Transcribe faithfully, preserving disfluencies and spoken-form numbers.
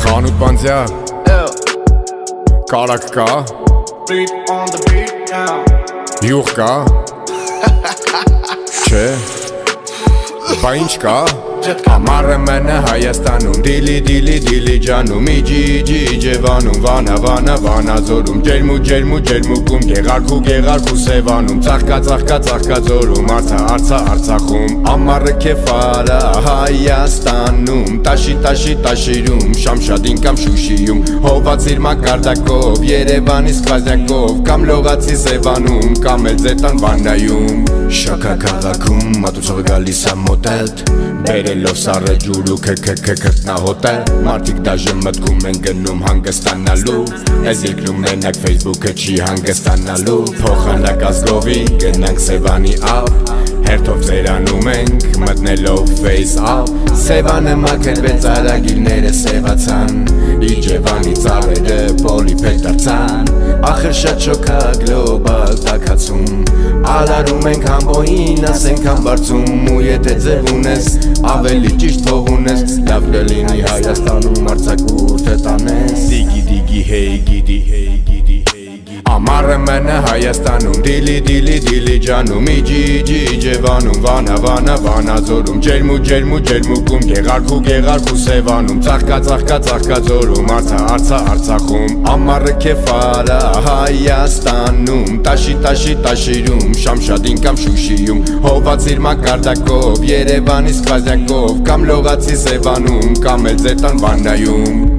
Խանութ բանձյա Կարակ կա Յուղ կա Չէ Բա ինչ կա Ամառը մենը Հայաստանում Դիլի դիլի դիլի ջանում Իջի իջի իջևանում Վանա վանա վանա ձորում Ջերմու ջերմու ջերմուկում Գեղարքու գեղարքու սևանում Ծաղկա ծաղկա ծաղկա ձորում Արցա արցա Արցախում Ամառը քեֆարա Հայաստանում Տաշի տաշի տաշիրում Շամշադին կամ Շուշիում Հովացիր մակարդակով Երևանի սկազյակով Կամ լողացի Սևանում Կամ էլ ձետան Վանայում Շաքա քաղաքում Մատուցողը գալիս է մոտետ Բերելով սառը ջուրու քքքքքրտնահոտել Մարդիկ դաժը մտքում են գնում հանգստանալու Ես երկրում մենակ Facebook-ը չի հանգստանալու Փոխանակ ազգովի գնանք Սևանի ապ Հերթով ծերանում ենք մտնելով face up Սևանը մաքրվեց արագիլները սևացան Իջևանի ծառերը պոլիպետ դարձան Ախր շատ շոքա գլոբալ տաքացում Արարում ենք համբոյին ասենք համբարձում Ու եթե ձև ունես ավելի ճիշտ փող ունես Լավ կլինի Հայաստանում արձակուրդ տանես Դիգի դիգի հեյ գիդի հեյ գիդի Ամառը մենը Հայաստանում Դիլի դիլի դիլի ջանում Իջի իջի իջևանում Վանա վանա վանա ձորում Ջերմու ջերմու ջերմուկում Գեղարքու գեղարքու սևանում Ծաղկա ծաղկա ծաղկա ձորում Արցա արցա Արցախում Ամառը քեֆարա Հայաստանում Տաշի տաշի տաշիրում Շամշադին կամ Շուշիում Հովացիր մակարդակով Երևանի սկազյակով Կամ լողացի Սևանում Կամ էլ ձետան Վանայում